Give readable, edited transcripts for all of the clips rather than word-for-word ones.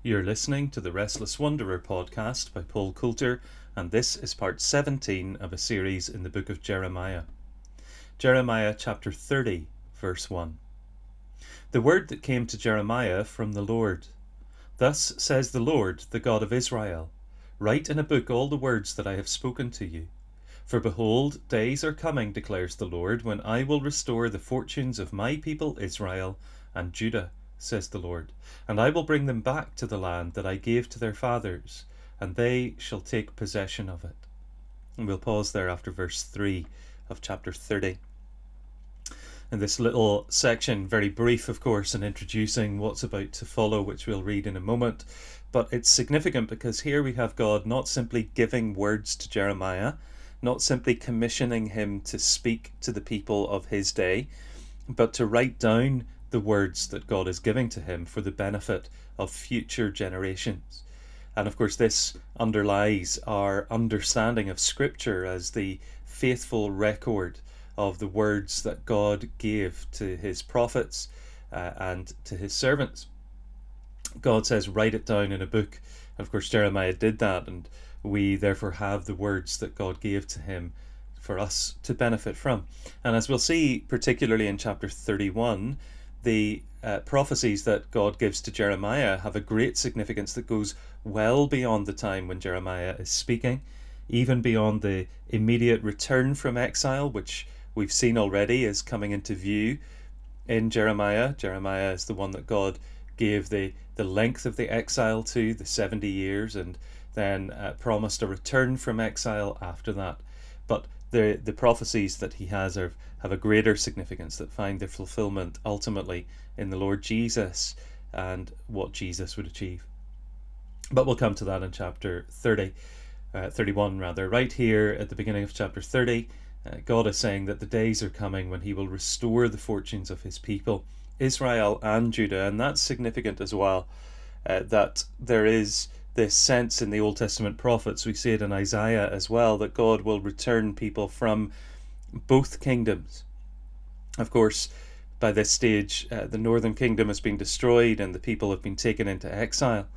You're listening to the Restless Wanderer podcast by Paul Coulter, and this is part 17 of a series in the book of Jeremiah. Jeremiah chapter 30, verse 1. The word that came to Jeremiah from the Lord. Thus says the Lord, the God of Israel, write in a book all the words that I have spoken to you. For behold, days are coming, declares the Lord, when I will restore the fortunes of my people Israel and Judah, says the Lord, and I will bring them back to the land that I gave to their fathers, and they shall take possession of it. And we'll pause there after verse 3 of chapter 30. In this little section, very brief of course, in introducing what's about to follow, which we'll read in a moment, but it's significant because here we have God not simply giving words to Jeremiah, not simply commissioning him to speak to the people of his day, but to write down the words that God is giving to him for the benefit of future generations. And of course this underlies our understanding of Scripture as the faithful record of the words that God gave to his prophets and to his servants. God says write it down in a book, and of course Jeremiah did that, and we therefore have the words that God gave to him for us to benefit from. And as we'll see, particularly in chapter 31, the prophecies that God gives to Jeremiah have a great significance that goes well beyond the time when Jeremiah is speaking, even beyond the immediate return from exile, which we've seen already is coming into view in Jeremiah. Jeremiah is the one that God gave the length of the exile to, the 70 years, and then promised a return from exile after that. But the prophecies that he has have a greater significance that find their fulfillment ultimately in the Lord Jesus and what Jesus would achieve. But we'll come to that in chapter 31 rather. Right here at the beginning of chapter 30, God is saying that the days are coming when he will restore the fortunes of his people, Israel and Judah. And that's significant as well, that there is this sense in the Old Testament prophets, we see it in Isaiah as well, that God will return people from both kingdoms. Of course, by this stage, the northern kingdom has been destroyed and the people have been taken into exile.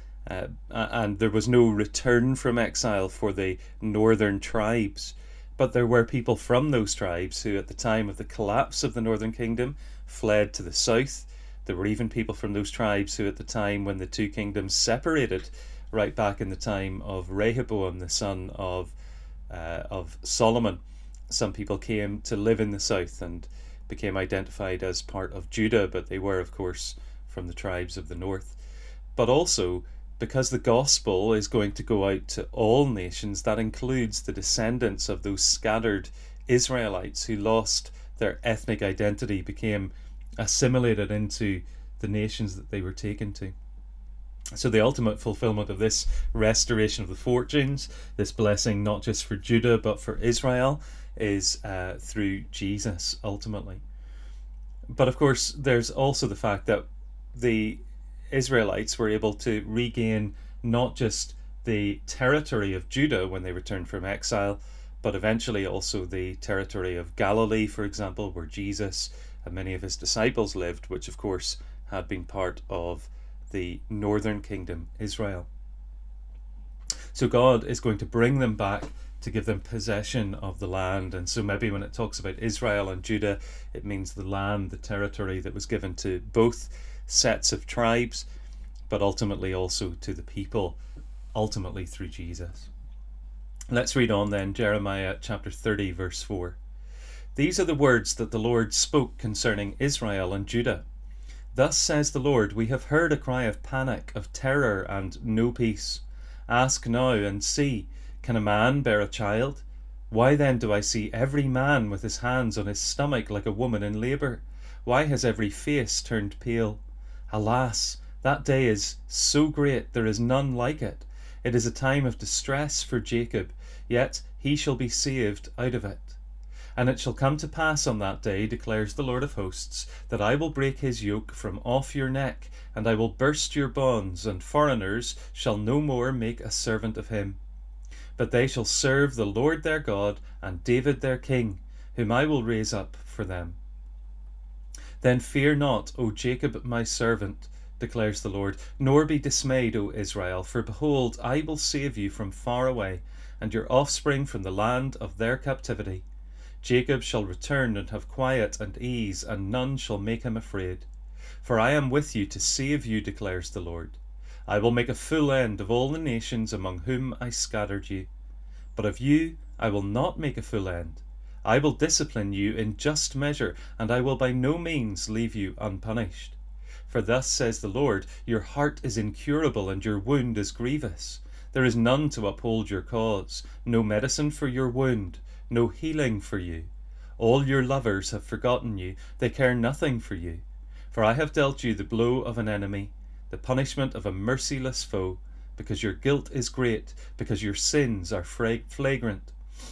And there was no return from exile for the northern tribes. But there were people from those tribes who, at the time of the collapse of the northern kingdom, fled to the south. There were even people from those tribes who, at the time when the two kingdoms separated, right back in the time of Rehoboam, the son of Solomon, some people came to live in the south and became identified as part of Judah, but they were, of course, from the tribes of the north. But also, because the gospel is going to go out to all nations, that includes the descendants of those scattered Israelites who lost their ethnic identity, became assimilated into the nations that they were taken to. So the ultimate fulfillment of this restoration of the fortunes, this blessing not just for Judah but for Israel, is through Jesus ultimately. But of course there's also the fact that the Israelites were able to regain not just the territory of Judah when they returned from exile, but eventually also the territory of Galilee, for example, where Jesus and many of his disciples lived, which of course had been part of the northern kingdom, Israel. So God is going to bring them back to give them possession of the land. And so maybe when it talks about Israel and Judah, it means the land, the territory that was given to both sets of tribes, but ultimately also to the people, ultimately through Jesus. Let's read on then, Jeremiah chapter 30, verse 4. These are the words that the Lord spoke concerning Israel and Judah. Thus says the Lord, we have heard a cry of panic, of terror and no peace. Ask now and see, can a man bear a child? Why then do I see every man with his hands on his stomach like a woman in labour? Why has every face turned pale? Alas, that day is so great, there is none like it. It is a time of distress for Jacob, yet he shall be saved out of it. And it shall come to pass on that day, declares the Lord of hosts, that I will break his yoke from off your neck, and I will burst your bonds, and foreigners shall no more make a servant of him. But they shall serve the Lord their God, and David their king, whom I will raise up for them. Then fear not, O Jacob my servant, declares the Lord. Nor be dismayed, O Israel, for behold, I will save you from far away, and your offspring from the land of their captivity. Jacob shall return and have quiet and ease, and none shall make him afraid. For I am with you to save you, declares the Lord. I will make a full end of all the nations among whom I scattered you. But of you I will not make a full end. I will discipline you in just measure, and I will by no means leave you unpunished. For thus says the Lord, your heart is incurable, and your wound is grievous. There is none to uphold your cause, no medicine for your wound, no healing for you. All your lovers have forgotten you, they care nothing for you. For I have dealt you the blow of an enemy, the punishment of a merciless foe, because your guilt is great, because your sins are flagrant.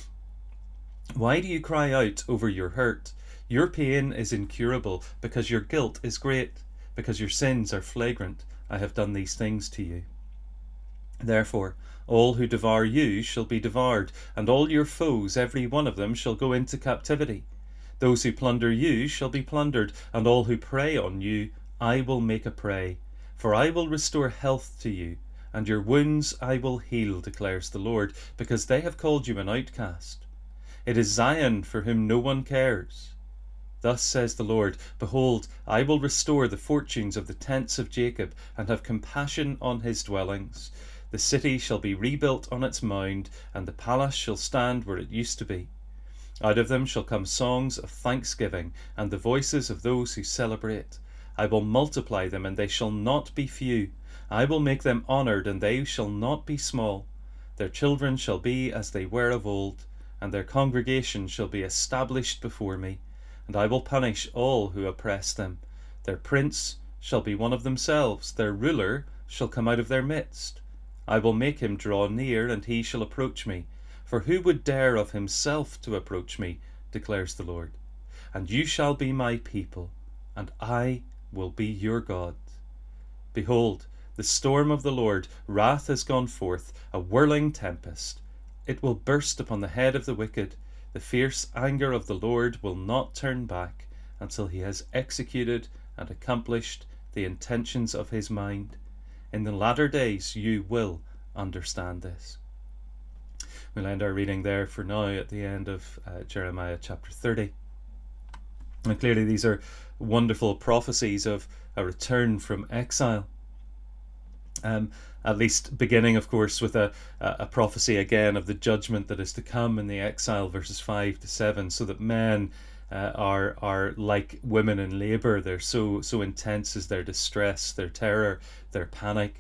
Why do you cry out over your hurt? Your pain is incurable, because your guilt is great, because your sins are flagrant. I have done these things to you. Therefore, all who devour you shall be devoured, and all your foes, every one of them, shall go into captivity. Those who plunder you shall be plundered, and all who prey on you I will make a prey. For I will restore health to you, and your wounds I will heal, declares the Lord, because they have called you an outcast. It is Zion for whom no one cares. Thus says the Lord, behold, I will restore the fortunes of the tents of Jacob, and have compassion on his dwellings. The city shall be rebuilt on its mound, and the palace shall stand where it used to be. Out of them shall come songs of thanksgiving, and the voices of those who celebrate. I will multiply them, and they shall not be few. I will make them honoured, and they shall not be small. Their children shall be as they were of old, and their congregation shall be established before me. And I will punish all who oppress them. Their prince shall be one of themselves, their ruler shall come out of their midst. I will make him draw near, and he shall approach me. For who would dare of himself to approach me, declares the Lord. And you shall be my people, and I will be your God. Behold, the storm of the Lord, wrath has gone forth, a whirling tempest. It will burst upon the head of the wicked. The fierce anger of the Lord will not turn back until he has executed and accomplished the intentions of his mind. In the latter days you will understand this. We'll end our reading there for now at the end of Jeremiah chapter 30. And clearly these are wonderful prophecies of a return from exile. At least beginning, of course, with a prophecy again of the judgment that is to come in the exile, verses 5 to 7, so that men are like women in labour. They're so intense is their distress, their terror, their panic.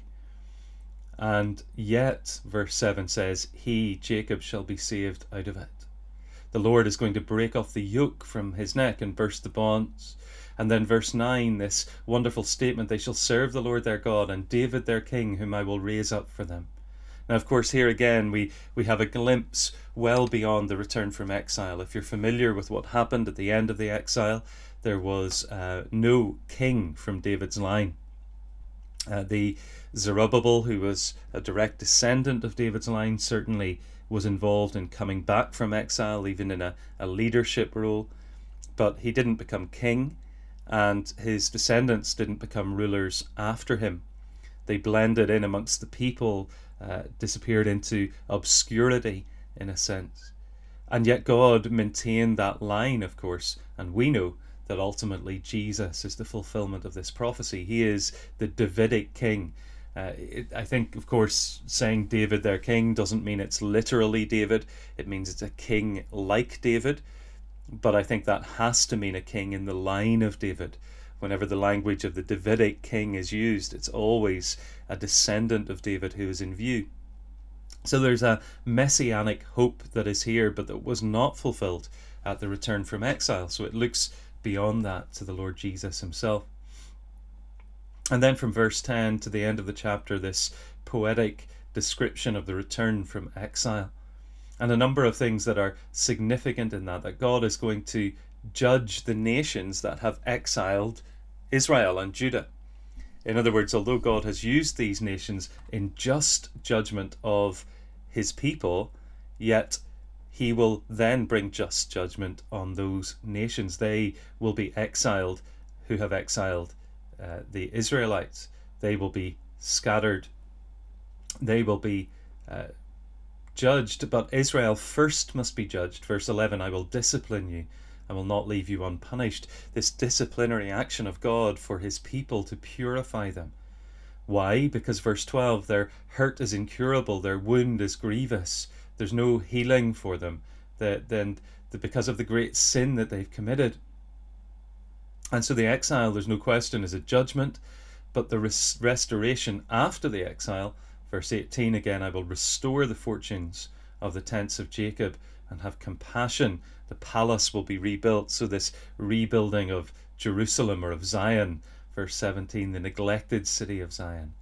And yet, verse 7 says, he, Jacob, shall be saved out of it. The Lord is going to break off the yoke from his neck and burst the bonds. And then verse 9, this wonderful statement, they shall serve the Lord their God, and David their king, whom I will raise up for them. Now, of course, here again, we have a glimpse well beyond the return from exile. If you're familiar with what happened at the end of the exile, there was no king from David's line. The Zerubbabel, who was a direct descendant of David's line, certainly was involved in coming back from exile, even in a leadership role, but he didn't become king, and his descendants didn't become rulers after him. They blended in amongst the people, disappeared into obscurity in a sense. And yet God maintained that line, of course, and we know that ultimately Jesus is the fulfillment of this prophecy. He is the Davidic king. I think, of course, saying David their king doesn't mean it's literally David. It means it's a king like David. But I think that has to mean a king in the line of David. Whenever the language of the Davidic king is used, it's always a descendant of David who is in view. So there's a messianic hope that is here, but that was not fulfilled at the return from exile. So it looks beyond that to the Lord Jesus himself. And then from verse 10 to the end of the chapter, this poetic description of the return from exile. And a number of things that are significant in that God is going to judge the nations that have exiled Israel and Judah. In other words, although God has used these nations in just judgment of his people, yet he will then bring just judgment on those nations. They will be exiled who have exiled the Israelites. They will be scattered. They will be judged, but Israel first must be judged. Verse 11, I will discipline you. I will not leave you unpunished. This disciplinary action of God for his people to purify them. Why? Because verse 12, their hurt is incurable, their wound is grievous. There's no healing for them. Because of the great sin that they've committed. And so the exile, there's no question, is a judgment, but the restoration after the exile, verse 18 again, I will restore the fortunes of the tents of Jacob and have compassion. The palace will be rebuilt. So this rebuilding of Jerusalem, or of Zion, verse 17, the neglected city of Zion.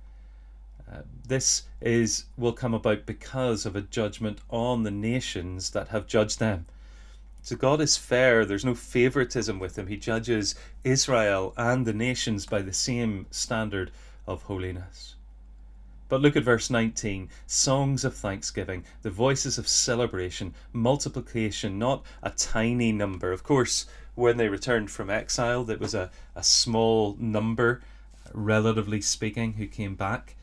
This will come about because of a judgment on the nations that have judged them. So God is fair. There's no favoritism with him. He judges Israel and the nations by the same standard of holiness. But look at verse 19. Songs of thanksgiving, the voices of celebration, multiplication, not a tiny number. Of course, when they returned from exile, there was a small number, relatively speaking, who came back.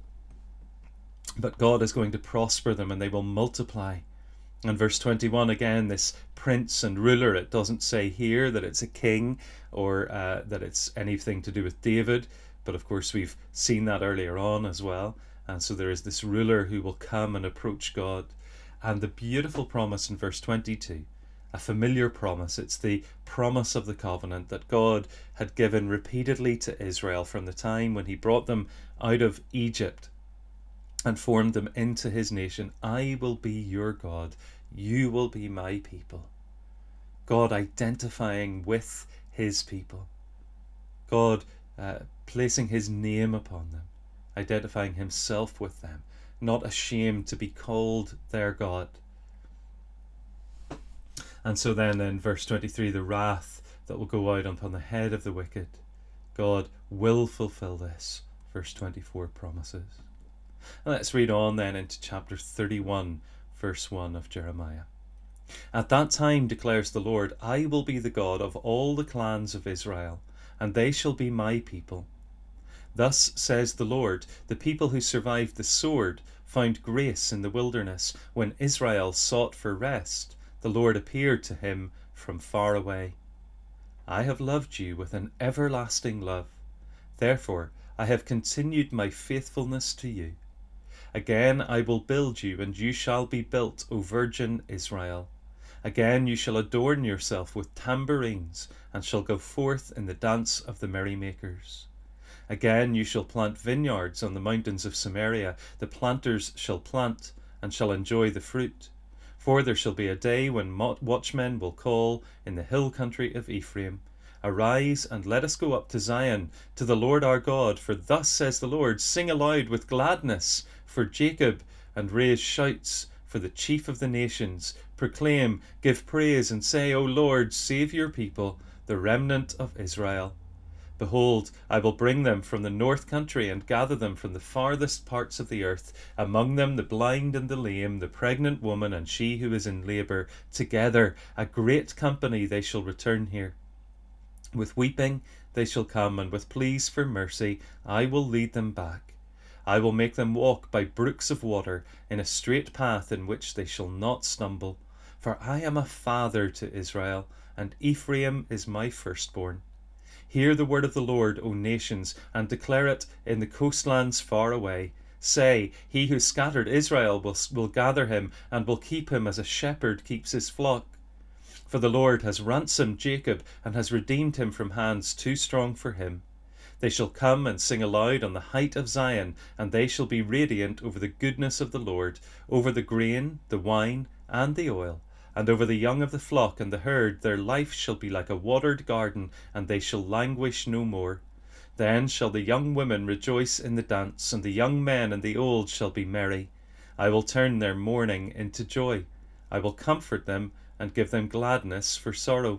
But God is going to prosper them and they will multiply. And verse 21 again, this prince and ruler, it doesn't say here that it's a king or that it's anything to do with David, but of course we've seen that earlier on as well. And so there is this ruler who will come and approach God. And the beautiful promise in verse 22, a familiar promise, it's the promise of the covenant that God had given repeatedly to Israel from the time when he brought them out of Egypt and formed them into his nation. I will be your God. You will be my people. God identifying with his people. God placing his name upon them. Identifying himself with them. Not ashamed to be called their God. And so then in verse 23, the wrath that will go out upon the head of the wicked. God will fulfill this. Verse 24 promises. Let's read on then into chapter 31, verse 1 of Jeremiah. At that time, declares the Lord, I will be the God of all the clans of Israel, and they shall be my people. Thus says the Lord, the people who survived the sword found grace in the wilderness. When Israel sought for rest, the Lord appeared to him from far away. I have loved you with an everlasting love. Therefore, I have continued my faithfulness to you. Again I will build you, and you shall be built, O Virgin Israel. Again you shall adorn yourself with tambourines, and shall go forth in the dance of the merrymakers. Again you shall plant vineyards on the mountains of Samaria. The planters shall plant, and shall enjoy the fruit. For there shall be a day when watchmen will call in the hill country of Ephraim, Arise, and let us go up to Zion, to the Lord our God. For thus says the Lord, Sing aloud with gladness for Jacob, and raise shouts for the chief of the nations. Proclaim, give praise, and say, O Lord, save your people, the remnant of Israel. Behold, I will bring them from the north country, and gather them from the farthest parts of the earth, among them the blind and the lame, the pregnant woman, and she who is in labour. Together, a great company, they shall return here. With weeping they shall come, and with pleas for mercy I will lead them back. I will make them walk by brooks of water, in a straight path in which they shall not stumble. For I am a father to Israel, and Ephraim is my firstborn. Hear the word of the Lord, O nations, and declare it in the coastlands far away. Say, he who scattered Israel will gather him, and will keep him as a shepherd keeps his flock. For the Lord has ransomed Jacob, and has redeemed him from hands too strong for him. They shall come and sing aloud on the height of Zion, and they shall be radiant over the goodness of the Lord, over the grain, the wine, and the oil, and over the young of the flock and the herd. Their life shall be like a watered garden, and they shall languish no more. Then shall the young women rejoice in the dance, and the young men and the old shall be merry. I will turn their mourning into joy. I will comfort them, and give them gladness for sorrow.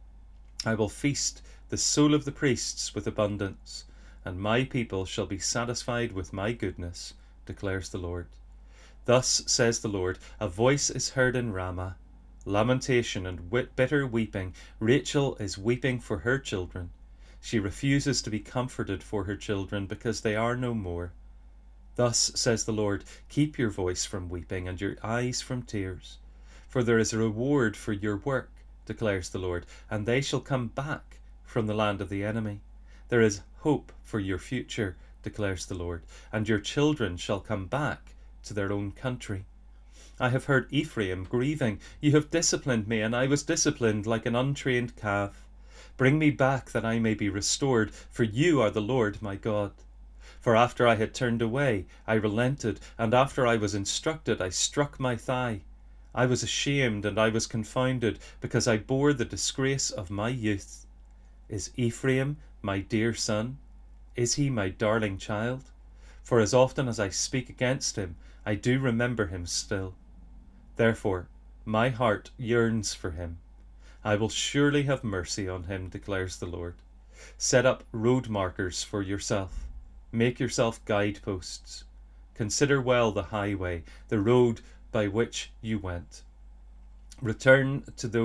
I will feast the soul of the priests with abundance, and my people shall be satisfied with my goodness, declares the Lord. Thus says the Lord, a voice is heard in Ramah, lamentation and bitter weeping. Rachel is weeping for her children. She refuses to be comforted for her children because they are no more. Thus says the Lord, keep your voice from weeping and your eyes from tears. For there is a reward for your work, declares the Lord, and they shall come back from the land of the enemy. There is hope for your future, declares the Lord, and your children shall come back to their own country. I have heard Ephraim grieving. You have disciplined me, and I was disciplined like an untrained calf. Bring me back that I may be restored, for you are the Lord my God. For after I had turned away, I relented, and after I was instructed, I struck my thigh. I was ashamed, and I was confounded, because I bore the disgrace of my youth. Is Ephraim my dear son? Is he my darling child? For as often as I speak against him, I do remember him still. Therefore, my heart yearns for him. I will surely have mercy on him, declares the Lord. Set up road markers for yourself. Make yourself guideposts. Consider well the highway, the road by which you went. Return,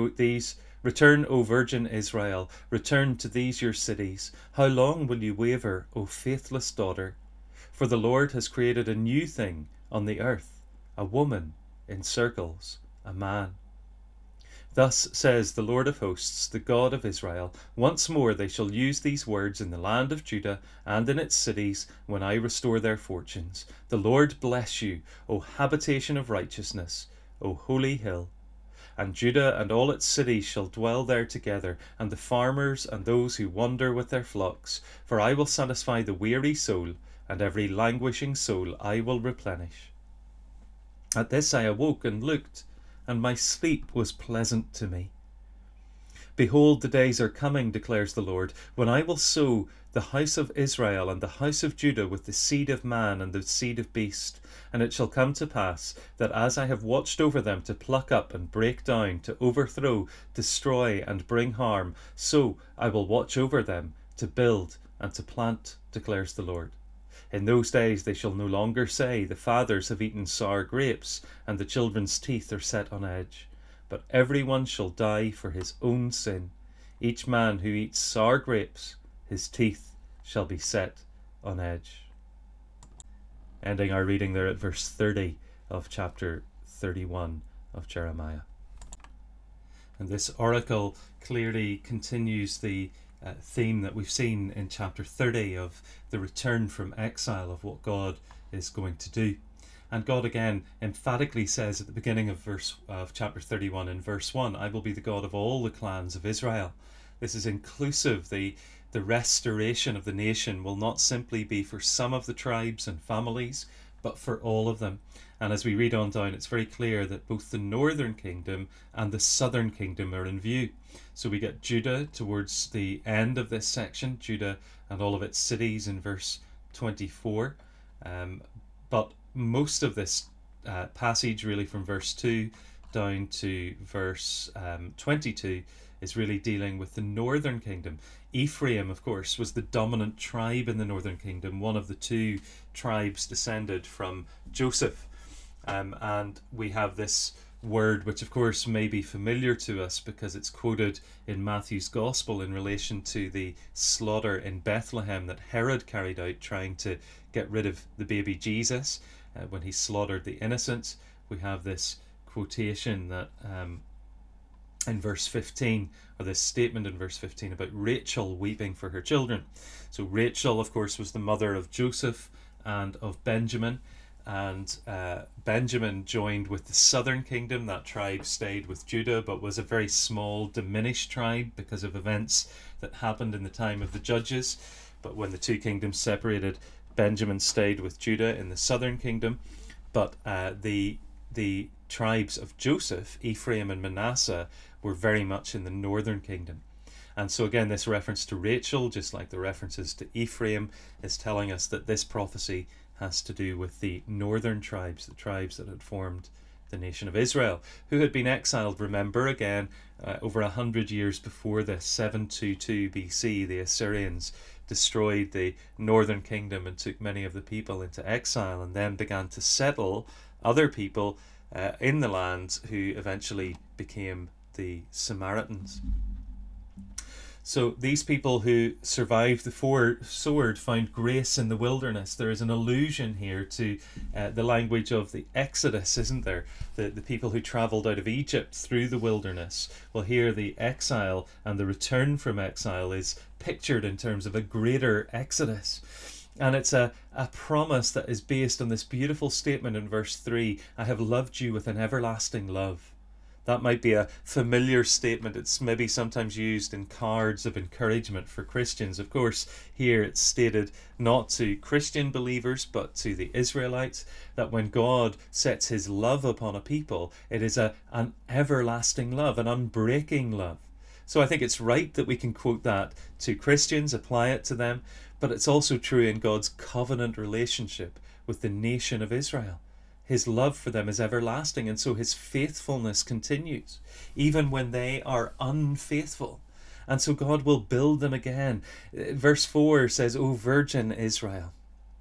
O Virgin Israel, return to these your cities. How long will you waver, O faithless daughter? For the Lord has created a new thing on the earth, a woman encircles a man. Thus says the Lord of hosts, the God of Israel, once more they shall use these words in the land of Judah and in its cities when I restore their fortunes. The Lord bless you, O habitation of righteousness, O holy hill. And Judah and all its cities shall dwell there together, and the farmers and those who wander with their flocks. For I will satisfy the weary soul, and every languishing soul I will replenish. At this I awoke and looked, and my sleep was pleasant to me. Behold, the days are coming, declares the Lord, when I will sow the house of Israel and the house of Judah with the seed of man and the seed of beast. And it shall come to pass that as I have watched over them to pluck up and break down, to overthrow, destroy, and bring harm, so I will watch over them to build and to plant, declares the Lord. In those days they shall no longer say, the fathers have eaten sour grapes, and the children's teeth are set on edge. But every one shall die for his own sin. Each man who eats sour grapes, his teeth shall be set on edge. Ending our reading there at verse 30 of chapter 31 of Jeremiah. And this oracle clearly continues the theme that we've seen in chapter 30 of the return from exile, of what God is going to do. And God again emphatically says at the beginning of chapter 31 in verse 1, I will be the God of all the clans of Israel. This is inclusive. The restoration of the nation will not simply be for some of the tribes and families, but for all of them. And as we read on down, it's very clear that both the northern kingdom and the southern kingdom are in view. So we get Judah towards the end of this section, Judah and all of its cities in verse 24. But most of this passage, really from verse 2 down to verse 22, is really dealing with the northern kingdom. Ephraim, of course, was the dominant tribe in the northern kingdom, one of the two tribes descended from Joseph. And we have this word, which of course may be familiar to us because it's quoted in Matthew's Gospel in relation to the slaughter in Bethlehem that Herod carried out, trying to get rid of the baby Jesus when he slaughtered the innocents. We have this quotation that in verse 15, or this statement in verse 15 about Rachel weeping for her children. So Rachel, of course, was the mother of Joseph and of Benjamin. And Benjamin joined with the southern kingdom. That tribe stayed with Judah, but was a very small, diminished tribe because of events that happened in the time of the judges. But when the two kingdoms separated, Benjamin stayed with Judah in the southern kingdom. But the tribes of Joseph, Ephraim and Manasseh, were very much in the northern kingdom. And so again, this reference to Rachel, just like the references to Ephraim, is telling us that this prophecy has to do with the northern tribes, the tribes that had formed the nation of Israel, who had been exiled, remember, again, over 100 years before this, 722 BC, the Assyrians destroyed the northern kingdom and took many of the people into exile, and then began to settle other people in the land who eventually became the Samaritans. So these people who survived the sword found grace in the wilderness. There is an allusion here to the language of the Exodus, isn't there? The people who travelled out of Egypt through the wilderness. Well, here the exile and the return from exile is pictured in terms of a greater Exodus. And it's a promise that is based on this beautiful statement in verse 3, I have loved you with an everlasting love. That might be a familiar statement. It's maybe sometimes used in cards of encouragement for Christians. Of course, here it's stated not to Christian believers, but to the Israelites, that when God sets his love upon a people, it is an everlasting love, an unbreaking love. So I think it's right that we can quote that to Christians, apply it to them, but it's also true in God's covenant relationship with the nation of Israel. His love for them is everlasting, and so his faithfulness continues, even when they are unfaithful. And so God will build them again. Verse 4 says, O Virgin Israel.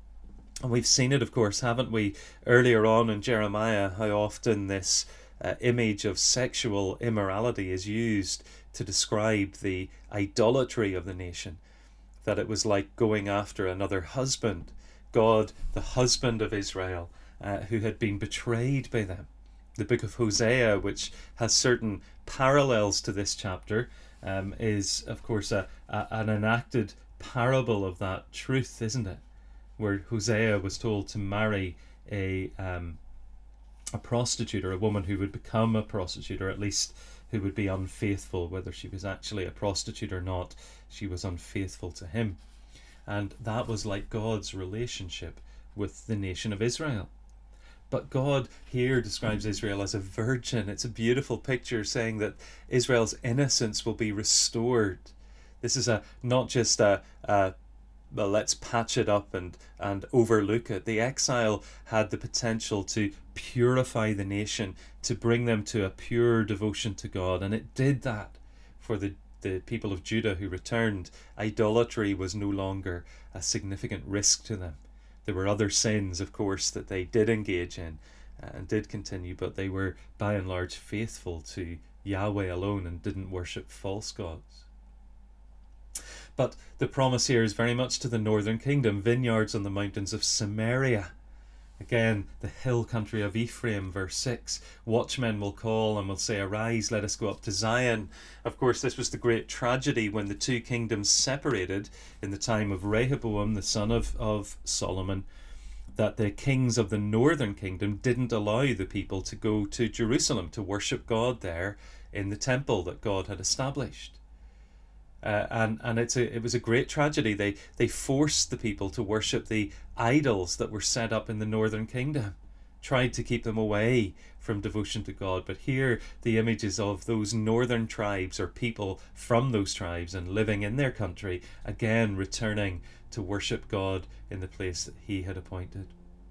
And we've seen it, of course, haven't we, earlier on in Jeremiah, how often this image of sexual immorality is used to describe the idolatry of the nation, that it was like going after another husband, God, the husband of Israel, who had been betrayed by them. The book of Hosea, which has certain parallels to this chapter, is, of course, an enacted parable of that truth, isn't it? Where Hosea was told to marry a prostitute, or a woman who would become a prostitute, or at least who would be unfaithful. Whether she was actually a prostitute or not, she was unfaithful to him. And that was like God's relationship with the nation of Israel. But God here describes Israel as a virgin. It's a beautiful picture, saying that Israel's innocence will be restored. This is not just well, let's patch it up and overlook it. The exile had the potential to purify the nation, to bring them to a pure devotion to God, and it did that for the people of Judah who returned. Idolatry was no longer a significant risk to them. There were other sins, of course, that they did engage in and did continue, but they were by and large faithful to Yahweh alone and didn't worship false gods. But the promise here is very much to the northern kingdom, vineyards on the mountains of Samaria. Again, the hill country of Ephraim, verse 6. Watchmen will call and will say, Arise, let us go up to Zion. Of course, this was the great tragedy when the two kingdoms separated in the time of Rehoboam, the son of Solomon, that the kings of the northern kingdom didn't allow the people to go to Jerusalem to worship God there in the temple that God had established. And it was a great tragedy. They forced the people to worship the idols that were set up in the northern kingdom, tried to keep them away from devotion to God. But here the images of those northern tribes, or people from those tribes and living in their country, again returning to worship God in the place that he had appointed.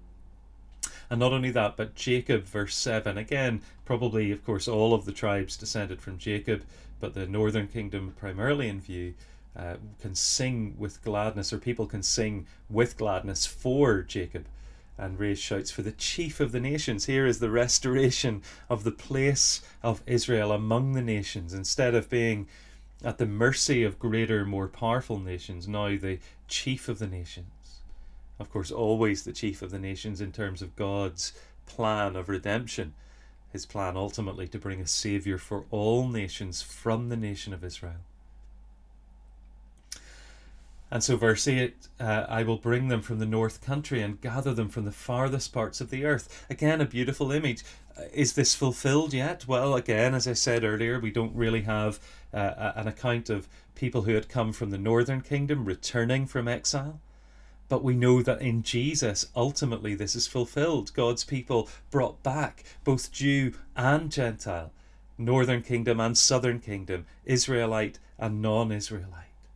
And not only that, but Jacob, verse 7, again, probably, of course, all of the tribes descended from Jacob, but the northern kingdom primarily in view, can sing with gladness, or people can sing with gladness for Jacob and raise shouts for the chief of the nations. Here is the restoration of the place of Israel among the nations. Instead of being at the mercy of greater, more powerful nations, now the chief of the nations. Of course, always the chief of the nations in terms of God's plan of redemption. His plan ultimately to bring a saviour for all nations from the nation of Israel. And so verse 8, I will bring them from the north country and gather them from the farthest parts of the earth. Again, a beautiful image. Is this fulfilled yet? Well, again, as I said earlier, we don't really have an account of people who had come from the northern kingdom returning from exile. But we know that in Jesus, ultimately, this is fulfilled. God's people brought back, both Jew and Gentile, northern kingdom and southern kingdom, Israelite and non-Israelite.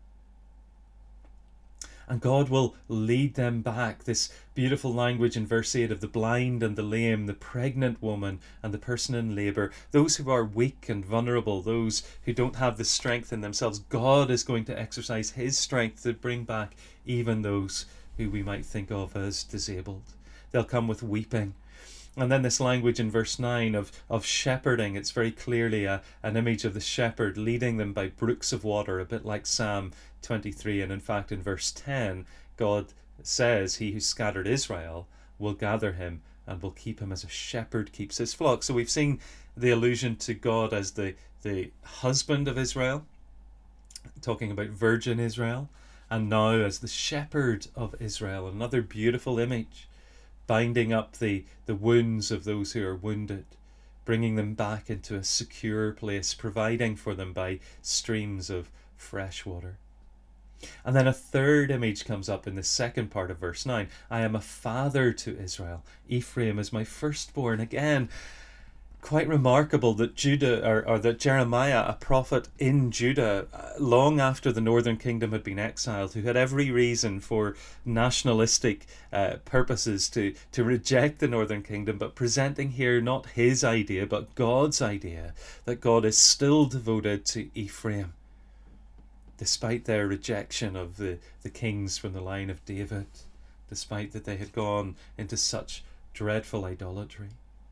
And God will lead them back. This beautiful language in verse 8 of the blind and the lame, the pregnant woman and the person in labour, those who are weak and vulnerable, those who don't have the strength in themselves. God is going to exercise his strength to bring back even those who we might think of as disabled. They'll come with weeping. And then this language in verse 9 of shepherding, it's very clearly an image of the shepherd leading them by brooks of water, a bit like Psalm 23. And in fact, in verse 10, God says, he who scattered Israel will gather him and will keep him as a shepherd keeps his flock. So we've seen the allusion to God as the husband of Israel, talking about virgin Israel, and now as the shepherd of Israel, another beautiful image, binding up the wounds of those who are wounded, bringing them back into a secure place, providing for them by streams of fresh water. And then a third image comes up in the second part of verse 9. I am a father to Israel. Ephraim is my firstborn. Again, quite remarkable that Judah, or that Jeremiah, a prophet in Judah, long after the northern kingdom had been exiled, who had every reason for nationalistic purposes to reject the northern kingdom, but presenting here not his idea, but God's idea, that God is still devoted to Ephraim, despite their rejection of the kings from the line of David, despite that they had gone into such dreadful idolatry.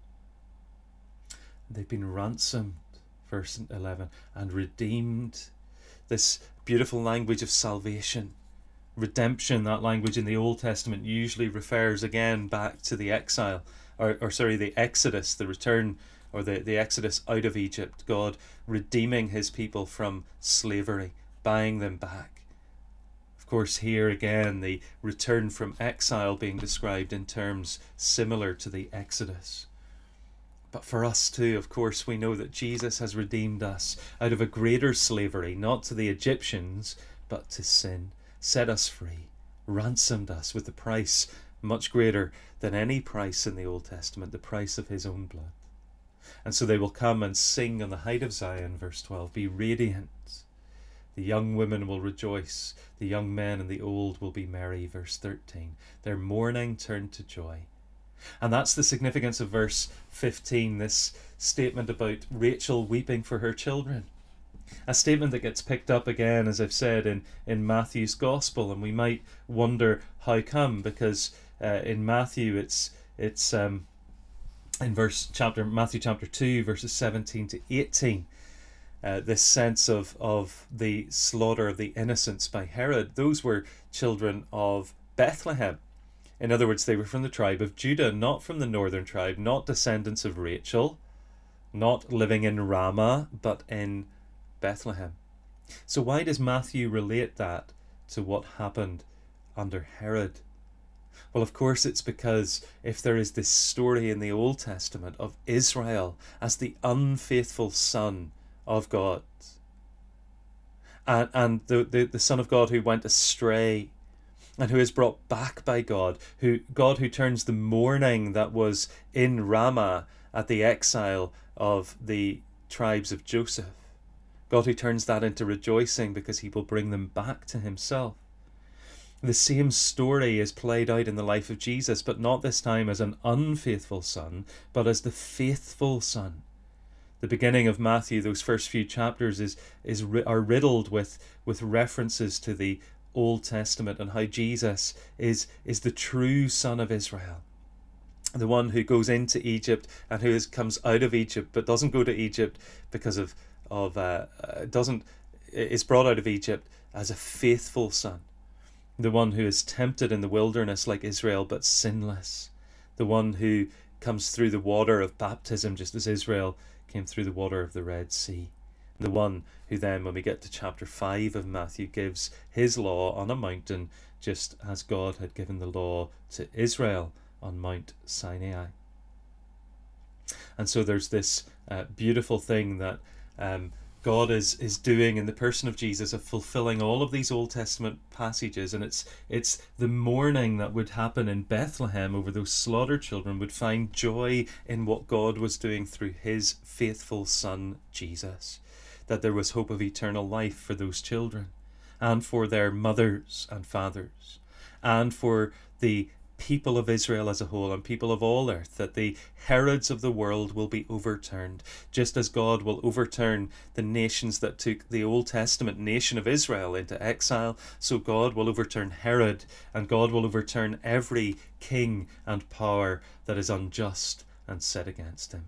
They've been ransomed, verse 11, and redeemed. This beautiful language of salvation, redemption, that language in the Old Testament usually refers again back to the exile, the Exodus, the return, or the Exodus out of Egypt, God redeeming his people from slavery, buying them back. Of course, here again, the return from exile being described in terms similar to the Exodus. But for us too, of course, we know that Jesus has redeemed us out of a greater slavery, not to the Egyptians, but to sin, set us free, ransomed us with the price much greater than any price in the Old Testament, the price of his own blood. And so they will come and sing on the height of Zion, verse 12, be radiant. The young women will rejoice, the young men and the old will be merry, verse 13. Their mourning turned to joy. And that's the significance of verse 15, this statement about Rachel weeping for her children. A statement that gets picked up again, as I've said, in Matthew's Gospel. And we might wonder how come, because in Matthew it's in Matthew chapter 2, verses 17 to 18. This sense of the slaughter of the innocents by Herod. Those were children of Bethlehem. In other words, they were from the tribe of Judah, not from the northern tribe, not descendants of Rachel, not living in Ramah, but in Bethlehem. So why does Matthew relate that to what happened under Herod? Well, of course, it's because if there is this story in the Old Testament of Israel as the unfaithful son of God, and the Son of God who went astray, and who is brought back by God who turns the mourning that was in Ramah at the exile of the tribes of Joseph, God who turns that into rejoicing because he will bring them back to himself. The same story is played out in the life of Jesus, but not this time as an unfaithful son, but as the faithful son. The beginning of Matthew, those first few chapters, are riddled with references to the Old Testament and how Jesus is the true son of Israel, the one who goes into Egypt and who comes out of Egypt but doesn't go to Egypt because is brought out of Egypt as a faithful son, the one who is tempted in the wilderness like Israel but sinless, the one who comes through the water of baptism just as Israel came through the water of the Red Sea. The one who then, when we get to chapter 5 of Matthew, gives his law on a mountain, just as God had given the law to Israel on Mount Sinai. And so there's this beautiful thing that God is doing in the person of Jesus, of fulfilling all of these Old Testament passages. And it's the mourning that would happen in Bethlehem over those slaughtered children would find joy in what God was doing through his faithful son, Jesus. That there was hope of eternal life for those children, and for their mothers and fathers, and for the people of Israel as a whole and people of all earth, that the Herods of the world will be overturned, just as God will overturn the nations that took the Old Testament nation of Israel into exile. So God will overturn Herod, and God will overturn every king and power that is unjust and set against him.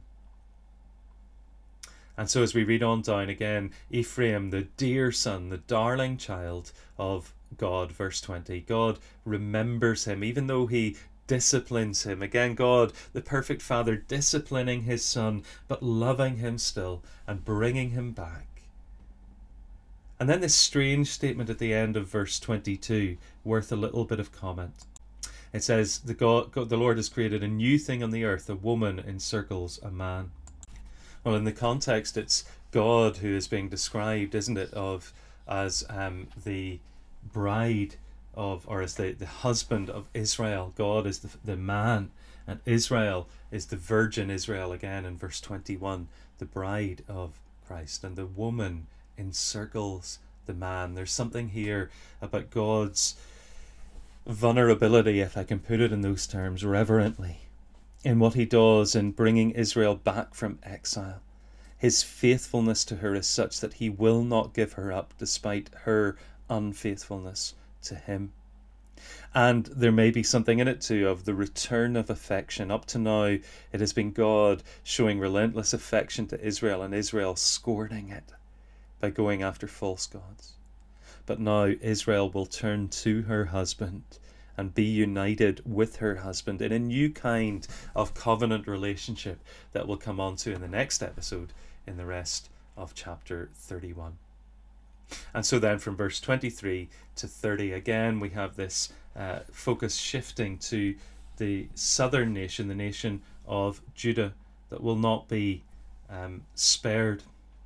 And so as we read on down again, Ephraim, the dear son, the darling child of God, verse 20, God remembers him even though he disciplines him. Again, God, the perfect father, disciplining his son, but loving him still and bringing him back. And then this strange statement at the end of verse 22, worth a little bit of comment. It says, the Lord has created a new thing on the earth, a woman encircles a man. Well, in the context, it's God who is being described, isn't it, as the bride of, or as the husband of Israel. God is the man, and Israel is the virgin Israel, again in verse 21, the bride of Christ. And the woman encircles the man. There's something here about God's vulnerability, if I can put it in those terms, reverently, in what he does in bringing Israel back from exile. His faithfulness to her is such that he will not give her up despite her unfaithfulness to him. And there may be something in it too of the return of affection. Up to now, it has been God showing relentless affection to Israel and Israel scorning it by going after false gods. But now Israel will turn to her husband and be united with her husband in a new kind of covenant relationship that we'll come on to in the next episode in the rest of chapter 31. And so then from verse 23 to 30, again we have this focus shifting to the southern nation, the nation of Judah, that will not be spared.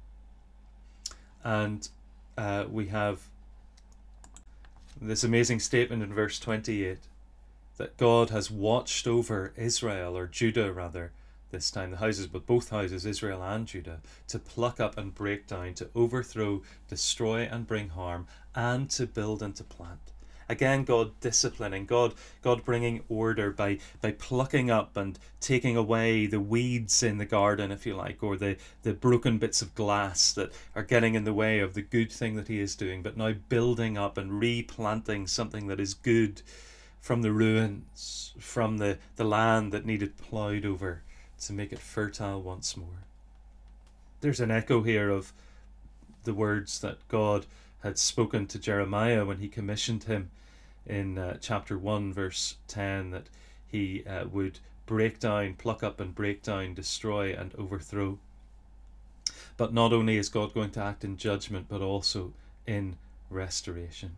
And we have this amazing statement in verse 28 that God has watched over Israel, or Judah rather, this time the houses, but both houses, Israel and Judah, to pluck up and break down, to overthrow, destroy and bring harm, and to build and to plant. Again, God disciplining, God bringing order by plucking up and taking away the weeds in the garden, if you like, or the broken bits of glass that are getting in the way of the good thing that he is doing, but now building up and replanting something that is good from the ruins, from the land that needed ploughed over to make it fertile once more. There's an echo here of the words that God had spoken to Jeremiah when he commissioned him in chapter 1 verse 10, that he would break down, pluck up and break down, destroy and overthrow. But not only is God going to act in judgment, but also in restoration.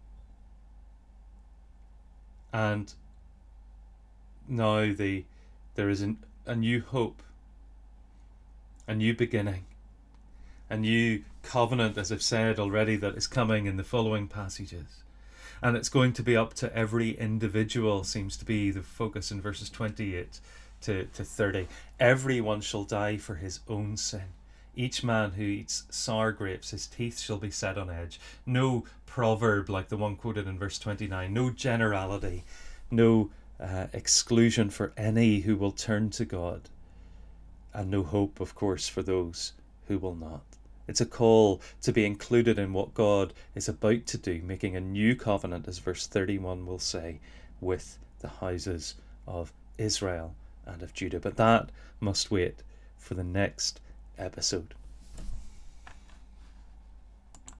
And now there is a new hope, a new beginning, a new covenant, as I've said already, that is coming in the following passages. And it's going to be up to every individual, seems to be the focus in verses 28 to 30. Everyone shall die for his own sin. Each man who eats sour grapes, his teeth shall be set on edge. No proverb like the one quoted in verse 29. No generality. No exclusion for any who will turn to God. And no hope, of course, for those who will not. It's a call to be included in what God is about to do, making a new covenant, as verse 31 will say, with the houses of Israel and of Judah. But that must wait for the next episode.